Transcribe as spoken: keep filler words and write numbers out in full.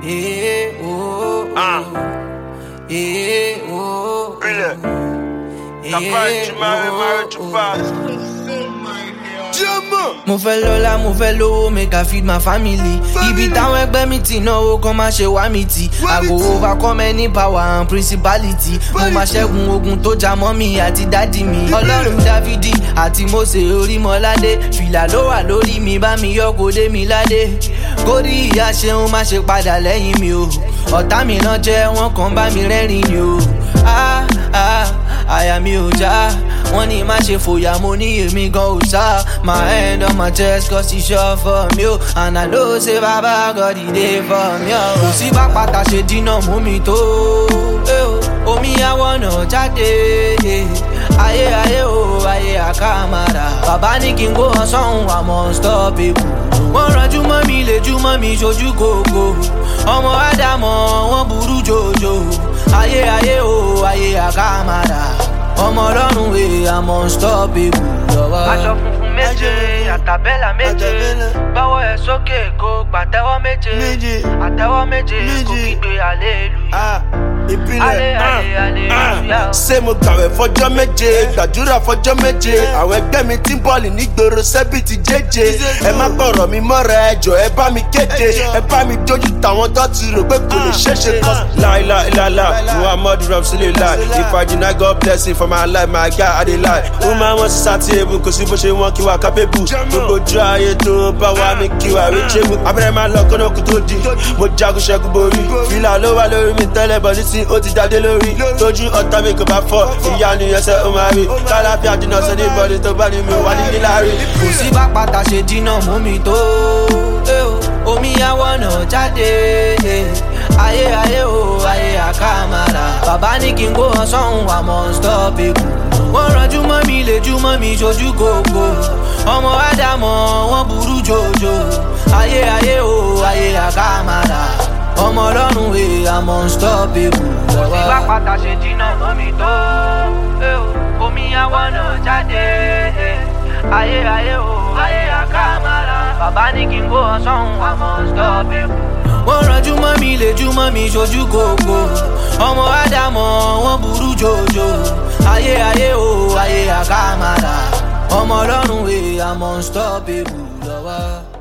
Eh, oh, Ah. eh, oh, Brilliant. eh, Capaz de marry, marry too oh, fast. Mo fẹ́ lọ́lá, mo fẹ́ lówó, make I feed my family. Ibi táwọn ẹgbẹ́ mi ti náwó kan máa ṣe wá mi tì. I go overcome any power and principality. Mo máa ṣẹ́gun ogun tó já mọ́ mi àti dádì mi. Ọlọ́run Dáfídì àti Mósè Orímọládé. Fìlà ló wà lórí mi, bá mi yọ kó dé mi ládé. Kórí ìyá ṣeun má ṣe padà lẹ́yìn mi o. Ọ̀tá mi náà jẹ́ wọ́n kàn bá mi rẹ́rìn ni o. Ah ah, àyà mi ò já. Wọ́n ní má ṣe fòyà, mo ní èmi gan ò sá. My hand on my chest cause he sure for me o. And I know say baba God he dey for me o. Kò sí bá pátá ṣe dínà mú mi tó. Omi àwọn náà jáde. Ayé ayé o, ayé àkàmàrà. Bàbá ní kí n kó hàn sọ́hun, I'm unstoppable. Wọ́n ranjú mọ́ mi, lè jú mọ́ mi, ṣojú kòkó. Ọmọ Ádámọ̀ wọ́n burú jòjò. Ayé ayé o, ayé àkàmàrà. Ọmọ Ọlọ́run wè, I'm unstoppable. Aṣọ funfun méje, àtàbẹ́là méje. Gbọ́wọ́ ẹ̀ sókè kó pàtẹ́wọ́ méje. Àtẹ́wọ́ méje kó kígbe hallelujah. Ìpínlẹ̀ ṣé mo gbàwẹ̀ fọjọ́ méje, gbàdúrà fọjọ́ méje. Àwọn ẹgbẹ́ mi tí ń bọ́ọ̀lì nígboro sẹ́bì ti jẹ́jẹ́. Ẹ má gbọ́rọ̀ mi mọ́ra ẹjọ́, ẹ bá mi kéde. Ẹ bá mi dojú tàwọn tó ti rò pé kò lè ṣeéṣe kọ́. Láìláìláìlá, Muhammadu Rasulillah. If I deny God blessing for my life, my guy I dey lie. Ó máa wọ́n sí sátìrébù, kò sí bó ṣe wọ́n kí wà kápẹ́bù. Gbogbo ojú ayé tó bá wà mí kí wà rí jẹ́mu. Abẹ́rẹ́ máa lọ kọ́nà kú tó di. Mo jagun ṣẹ́gun borí. Fìlà ló wà lórí mi tẹ́lẹ̀ bọ̀ nísìn ó ti jáde lórí. Tójú ọ̀tá mi kò bá fọ́, ìyá ni ẹsẹ̀ ó máa rí. Kálàfíà jìnnà sẹ́ni bọ́ọ̀lì tó bá ní mi wà ní níláàrí. Kò sí bá pátá ṣe dínà mú mi tó. Omi àwọn náà jáde. Ayé ayé o, ayé àkàmàrà. Bàbá ní kí n kó hàn sọ́hun, I'm unstoppable. Wọ́n ranjú mọ́ mi, lè jú mọ́ mi, ṣojú kòkó. Ọmọ Ádámọ̀ wọ́n burú jòjò. Ayé ayé o, ayé àkàmàrà. Ọmọ Ọlọ́run wè, I'm unstoppable. Kò sí bá pátá ṣe dínà mọ́ mi tó. Omi àwọn náà jáde. Ayé ayé o, ayé àkàmàrà. Bàbá ní kí n kó hàn sọ́hun, I'm unstoppable. Wọ́n ranjú mọ́ mi, lè jú mọ́ mi, ṣojú kòkó. Ọmọ Ádámọ̀ wọ́n burú jòjò. Ayé ayé o, ayé àkàmàrà. Ọmọ Ọlọ́run wè, I'm unstoppable.